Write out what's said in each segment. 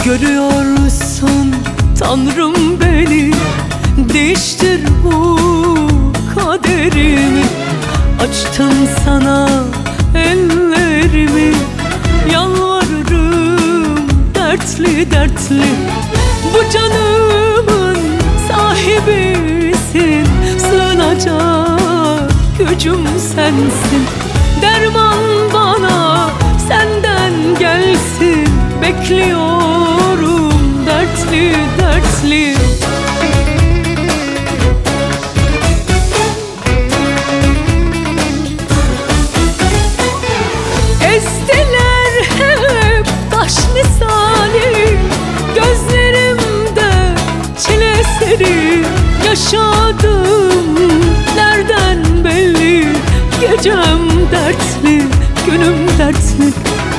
Görüyorsun Tanrım beni, değiştir bu kaderimi. Açtım sana ellerimi, yalvarırım dertli dertli. Bu canımın sahibisin, sığınacak gücüm sensin. Derman bana senden gelsin, bekliyorum dertli dertli. Estiler hep taş misali, gözlerimde çile seri. Yaşadım nereden belli, gecem dertli, günüm dertli.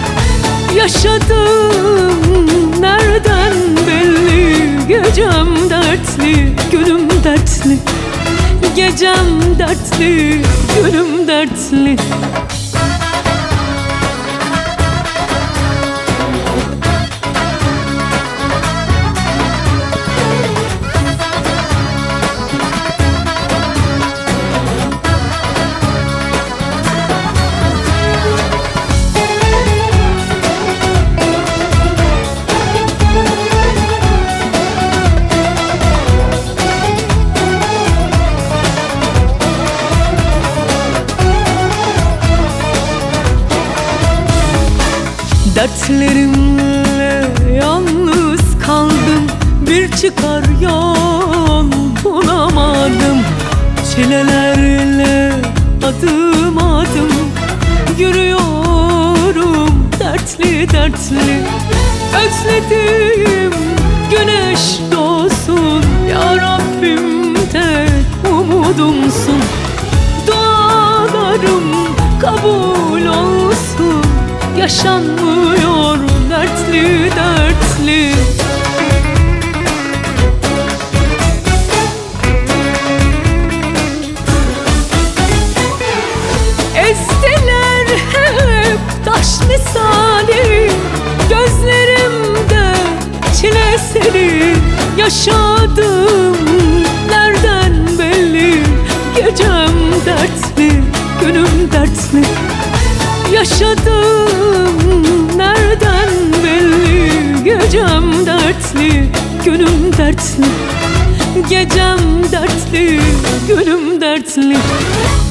Yaşadım nereden belli, gecem dertli, günüm dertli. Gecem dertli, günüm dertli. Dertlerimle yalnız kaldım, bir çıkar yol bulamadım. Çilelerle adım adım yürüyorum dertli dertli. Özledim güneş doğsun, ya Rabbim tek umudumsun. Dualarım kabul olsun, yaşanmıyor dertli dertli. Estiler hep taş misali, gözlerimde çile seri. Yaşadım nereden belli, gecem dertli, günüm dertli. Yaşadım nereden belli, gecem dertli, günüm dertli. Gecem dertli, günüm dertli.